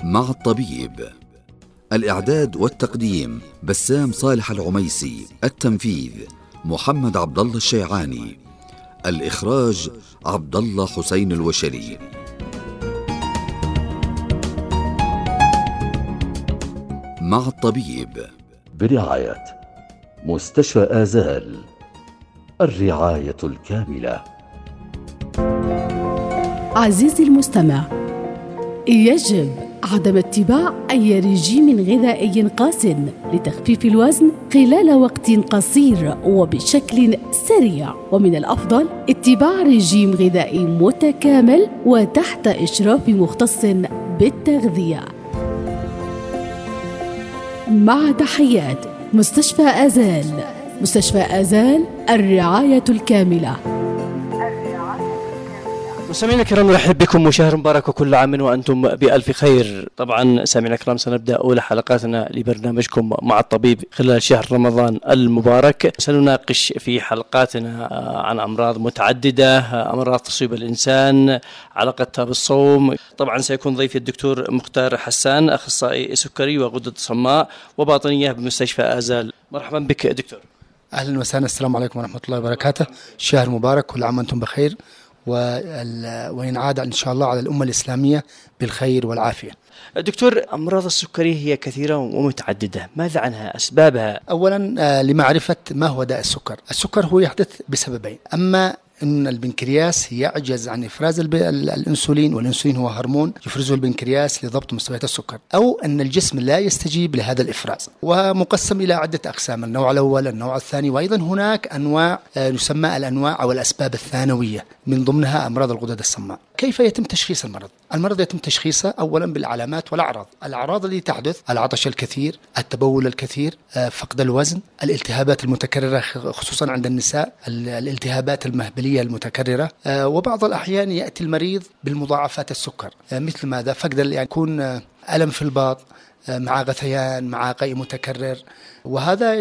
مع الطبيب. الإعداد والتقديم بسام صالح العميسي. التنفيذ محمد عبد الله الشيعاني. الإخراج عبد الله حسين الوشري. مع الطبيب برعاية مستشفى آزال، الرعاية الكاملة. عزيزي المستمع، يجب عدم اتباع أي رجيم غذائي قاس لتخفيف الوزن خلال وقت قصير وبشكل سريع، ومن الأفضل اتباع رجيم غذائي متكامل وتحت إشراف مختص بالتغذية. مع تحيات مستشفى آزال. مستشفى آزال، الرعاية الكاملة. مستمعينا الكرام، نرحب بكم وشهر مبارك وكل عام وأنتم بألف خير. طبعا سامعينا الكرام، سنبدأ أولى حلقاتنا لبرنامجكم مع الطبيب خلال شهر رمضان المبارك. سنناقش في حلقاتنا عن أمراض متعددة، أمراض تصيب الإنسان، علاقتها بالصوم. طبعا سيكون ضيفي الدكتور مختار حسان، أخصائي سكري وغدد صماء وباطنية بمستشفى آزال. مرحبا بك دكتور. أهلا وسهلا، السلام عليكم ورحمة الله وبركاته. شهر مبارك، كل عام وأنتم بخير، وينعاد إن شاء الله على الأمة الإسلامية بالخير والعافية. دكتور، أمراض السكري هي كثيرة ومتعددة، ماذا عنها؟ أسبابها؟ أولا لمعرفة ما هو داء السكر. السكر هو يحدث بسببين: أما أن البنكرياس يعجز عن إفراز الأنسولين، والأنسولين هو هرمون يفرزه البنكرياس لضبط مستويات السكر، أو أن الجسم لا يستجيب لهذا الإفراز. ومقسم إلى عدة أقسام: النوع الأول، النوع الثاني، وأيضا هناك أنواع يسمى الأنواع أو الأسباب الثانوية، من ضمنها أمراض الغدد الصماء. كيف يتم تشخيص المرض؟ المرض يتم تشخيصه أولا بالعلامات والأعراض. الأعراض التي تحدث: العطش الكثير، التبول الكثير، فقد الوزن، الالتهابات المتكررة خصوصا عند النساء، الالتهابات المهبلية المتكررة، وبعض الأحيان يأتي المريض بالمضاعفات السكر، مثل ماذا؟ فقد يعني يكون ألم في البطن مع غثيان مع قيء متكرر، وهذا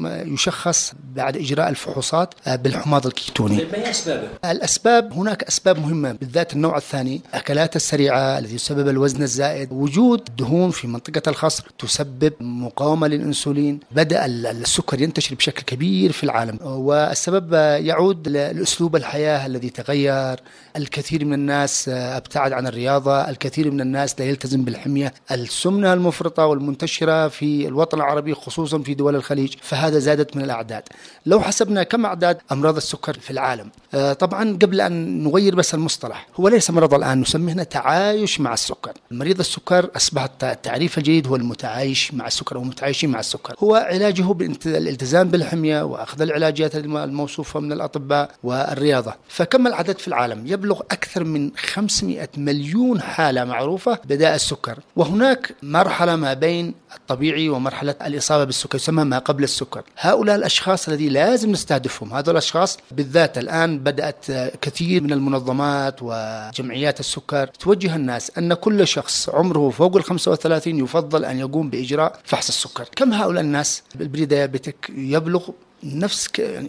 يشخص بعد إجراء الفحوصات بالحماض الكيتوني. ما هي أسبابه؟ الأسباب: هناك أسباب مهمة بالذات النوع الثاني: الأكلات السريعة التي تسبب الوزن الزائد، وجود دهون في منطقة الخصر تسبب مقاومة للأنسولين، بدأ السكر ينتشر بشكل كبير في العالم. والسبب يعود لأسلوب الحياة الذي تغير. الكثير من الناس ابتعد عن الرياضة، الكثير من الناس لا يلتزم بالحمية، السمنة المفرطة والمنتشرة في الوطن العربي خصوصا في دول الخليج، فهذا زادت من الأعداد. لو حسبنا كم أعداد أمراض السكر في العالم، طبعا قبل أن نغير بس المصطلح، هو ليس مرض الآن، نسميه هنا تعايش مع السكر. مريض السكر أصبح التعريف الجيد هو المتعايش مع السكر أو المتعايشين مع السكر. هو علاجه بالالتزام بالحمية وأخذ العلاجات الموصوفة من الأطباء والرياضة. فكم العدد في العالم؟ يبلغ أكثر من 500 مليون حالة معروفة بداء السكر، وهناك مرحلة ما بين الطبيعي ومرحلة الإصابة بالسكر يسمى ما قبل السكر. هؤلاء الأشخاص الذي لازم نستهدفهم، هذول الأشخاص بالذات. الآن بدأت كثير من المنظمات وجمعيات السكر توجه الناس أن كل شخص عمره فوق 35 يفضل أن يقوم بإجراء فحص السكر. كم هؤلاء الناس؟ بالبريديابيتك يبلغ نفس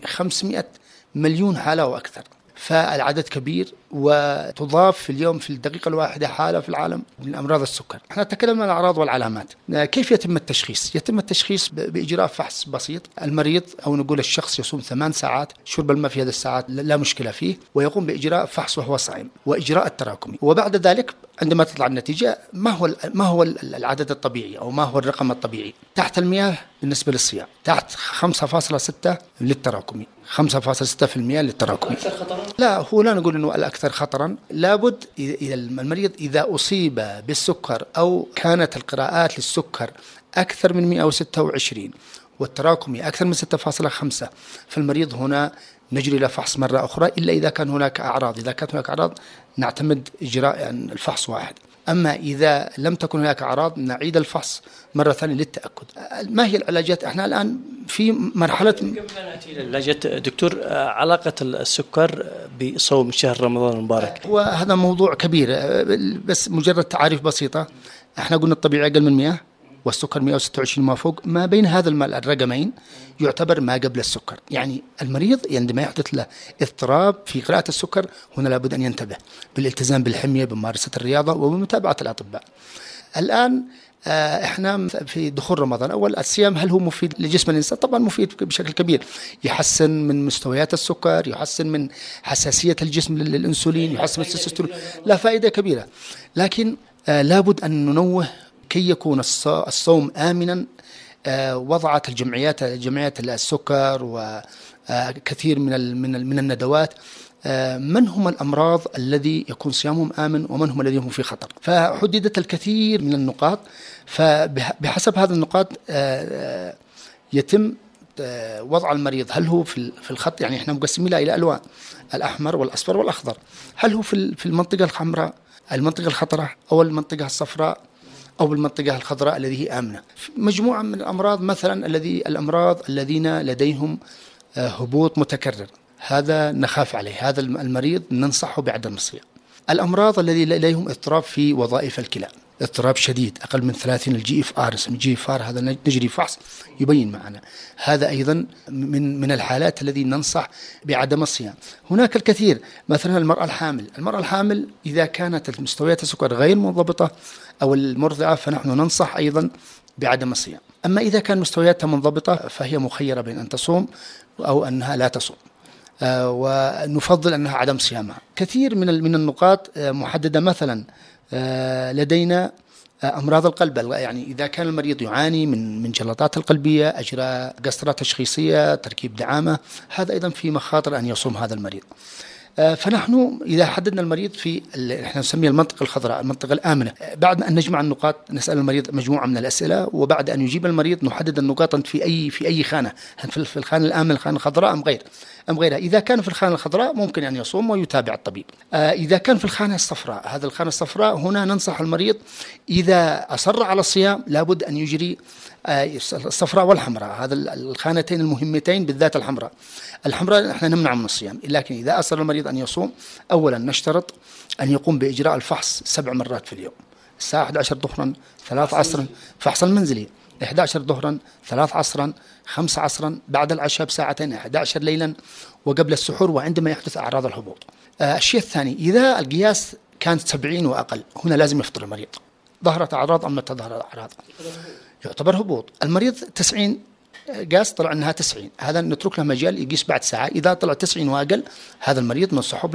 500 مليون حالة وأكثر، فالعدد كبير. وتضاف في اليوم في الدقيقة الواحدة حالة في العالم من أمراض السكر. احنا تكلمنا عن الأعراض والعلامات. كيف يتم التشخيص؟ يتم التشخيص بإجراء فحص بسيط. المريض أو نقول الشخص يصوم 8 ساعات، شرب الماء في هذه الساعات لا مشكلة فيه، ويقوم بإجراء فحص وهو صائم وإجراء التراكمي. وبعد ذلك عندما تطلع النتيجة، ما هو العدد الطبيعي أو ما هو الرقم الطبيعي؟ تحت المياه بالنسبة للصيام، تحت 5.6 للتراكمي، 5.6% للتراكمي. أكثر خطرا؟ لا، هو لا نقول أنه الأكثر خطرا. لابد إذا المريض إذا أصيب بالسكر أو كانت القراءات للسكر أكثر من 126 والتراكمي أكثر من 6.5، فالمريض هنا نجري إلى فحص مرة أخرى، إلا إذا كان هناك أعراض. إذا كانت هناك أعراض نعتمد إجراء الفحص واحد. أما إذا لم تكن هناك أعراض نعيد الفحص مرة ثانية للتأكد. ما هي العلاجات؟ احنا الآن في مرحلة. قبل أن نأتي إلى العلاجات دكتور، علاقة السكر بصوم شهر رمضان المبارك؟ وهذا موضوع كبير، بس مجرد تعاريف بسيطة. احنا قلنا الطبيعي أقل من 100 والسكر 126 ما فوق. ما بين هذا الرقمين يعتبر ما قبل السكر. يعني المريض عندما يحدث له اضطراب في قراءة السكر، هنا لابد أن ينتبه بالالتزام بالحمية، بممارسة الرياضة وبمتابعة الأطباء. الآن احنا في دخول رمضان. أول الصيام هل هو مفيد لجسم الإنسان؟ طبعا مفيد بشكل كبير، يحسن من مستويات السكر، يحسن من حساسية الجسم للأنسولين، يحسن من التستوستيرون، لا فائدة كبيرة. لكن لابد أن ننوه كي يكون الصوم آمنا. وضعت جمعيات السكر وكثير من الندوات من هم الأمراض الذي يكون صيامهم آمن ومن هم الذين هم في خطر، فحددت الكثير من النقاط. فبحسب هذه النقاط يتم وضع المريض هل هو في الخط، يعني احنا مقسمين إلى ألوان: الأحمر والأصفر والأخضر. هل هو في المنطقة الحمراء، المنطقة الخضراء، أو المنطقة الصفراء، أو المنطقة الخضراء التي هي آمنة. مجموعة من الأمراض، مثلا الأمراض الذين لديهم هبوط متكرر، هذا نخاف عليه، هذا المريض ننصحه بعدم الصيام. الأمراض الذي لديهم اضطراب في وظائف الكلى، اضطراب شديد أقل من 30 الGFR، اسم GFR هذا نجري فحص يبين معنا، هذا أيضا من الحالات الذي ننصح بعدم الصيام. هناك الكثير، مثلا المرأة الحامل إذا كانت مستويات السكر غير منضبطة أو المرضعة فنحن ننصح أيضا بعدم الصيام. أما إذا كان مستوياتها منضبطة فهي مخيرة بين أن تصوم أو أنها لا تصوم، ونفضل أنها عدم صيامها. كثير من النقاط محددة، مثلا لدينا أمراض القلب، يعني إذا كان المريض يعاني من جلطات القلبية، أجرى قسطرة تشخيصية، تركيب دعامة، هذا أيضا في مخاطر أن يصوم هذا المريض. فنحن إذا حددنا المريض في احنا نسميها المنطقة الخضراء، المنطقة الآمنة، بعد أن نجمع النقاط نسأل المريض مجموعة من الأسئلة، وبعد أن يجيب المريض نحدد النقاط في أي خانة، في الخانة الآمنة، الخانة الخضراء أم غيرها. إذا كان في الخانة الخضراء ممكن أن يصوم ويتابع الطبيب. إذا كان في الخانة الصفراء، هذا الخانة الصفراء هنا ننصح المريض إذا أصر على الصيام لابد أن يجري الصفراء والحمراء، هذا الخانتين المهمتين، بالذات الحمراء احنا نمنع من الصيام. لكن إذا أصر المريض أن يصوم، أولا نشترط أن يقوم بإجراء الفحص 7 مرات في اليوم، الساعة 11 ظهرا، 3 عصرا، فحص المنزلي، 11 ظهرا، 3 عصرا، 5 عصرا، بعد العشاء بساعتين، 11 ليلا، وقبل السحور، وعندما يحدث أعراض الهبوط. الشيء الثاني، إذا القياس كانت 70 وأقل، هنا لازم يفطر المريض. ظهرت أعراض أم لا تظهر أعراض، يعتبر هبوط. المريض 90 قاس، طلع أنها 90، هذا نترك له مجال يقيس بعد ساعة. إذا طلع 90 وأقل، هذا المريض ننصحه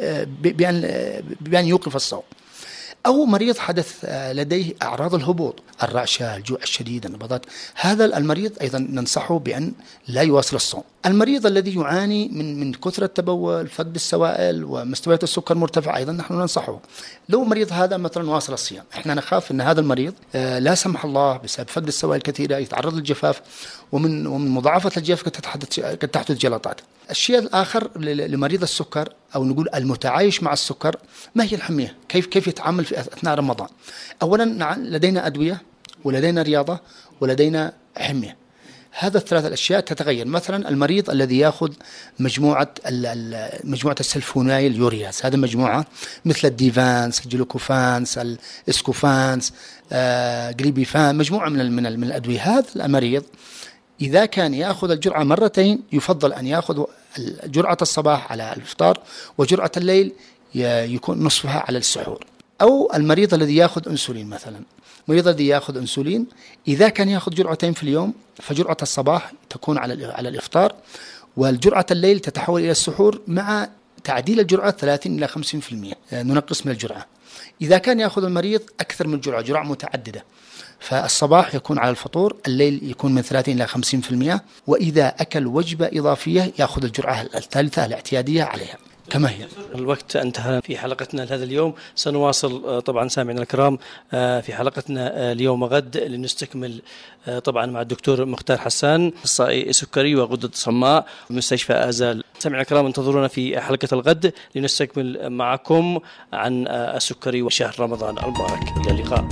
بأن يوقف الصوم. أو مريض حدث لديه أعراض الهبوط، الرعشة، الجوع الشديد، النبضات، هذا المريض أيضا ننصحه بأن لا يواصل الصوم. المريض الذي يعاني من كثرة التبول، فقد السوائل، ومستويات السكر مرتفعة، أيضا نحن ننصحه. لو مريض هذا مثلا واصل الصيام، احنا نخاف أن هذا المريض لا سمح الله بسبب فقد السوائل كثيرة يتعرض للجفاف، ومن مضاعفة الجفاف قد تحدث جلطات. الشيء الآخر لمريض السكر، أو نقول المتعايش مع السكر، ما هي الحمية؟ كيف يتعامل في أثناء رمضان؟ أولا لدينا أدوية، ولدينا رياضة، ولدينا حمية. هذا الثلاث الأشياء تتغير. مثلا المريض الذي يأخذ مجموعة السلفونايل يورياز، هذه مجموعة مثل الديفانس، الجلوكوفانس، الاسكوفانس، جليبيفان، مجموعة من الأدوية. هذا المريض إذا كان يأخذ الجرعة مرتين، يفضل أن يأخذ جرعة الصباح على الإفطار، وجرعة الليل يكون نصفها على السحور. أو المريض الذي يأخذ أنسولين، مثلا المريض الذي يأخذ أنسولين إذا كان يأخذ جرعتين في اليوم، فجرعة الصباح تكون على الإفطار، والجرعة الليل تتحول إلى السحور، مع تعديل الجرعة 30 إلى 50%، ننقص من الجرعة. إذا كان يأخذ المريض أكثر من جرعة متعددة، فالصباح يكون على الفطور، الليل يكون من 30 إلى 50%، وإذا أكل وجبة إضافية يأخذ الجرعة الثالثة الاعتيادية عليها كما هي. الوقت انتهى في حلقتنا لهذا اليوم، سنواصل طبعا سامعنا الكرام في حلقتنا اليوم غد لنستكمل طبعا مع الدكتور مختار حسان، اخصائي سكري وغدة صماء بمستشفى آزال. سامعنا الكرام انتظرونا في حلقة الغد لنستكمل معكم عن السكري وشهر رمضان المبارك. إلى اللقاء.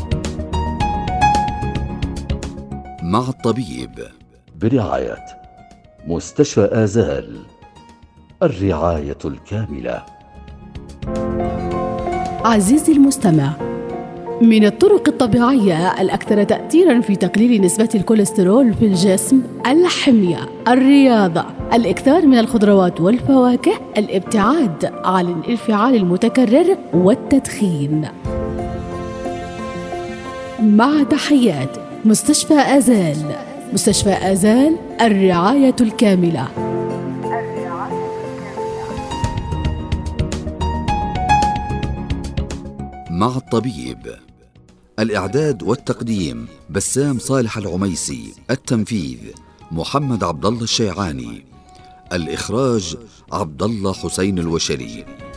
مع الطبيب برعاية مستشفى آزال، الرعاية الكاملة. عزيزي المستمع، من الطرق الطبيعية الأكثر تأثيراً في تقليل نسبة الكوليسترول في الجسم الحمية، الرياضة، الإكثار من الخضروات والفواكه، الابتعاد عن الانفعال المتكرر والتدخين. مع تحيات مستشفى آزال. مستشفى آزال، الرعاية الكاملة. مع الطبيب. الإعداد والتقديم بسام صالح العميسي. التنفيذ محمد عبد الله الشيعاني. الإخراج عبد الله حسين الوشري.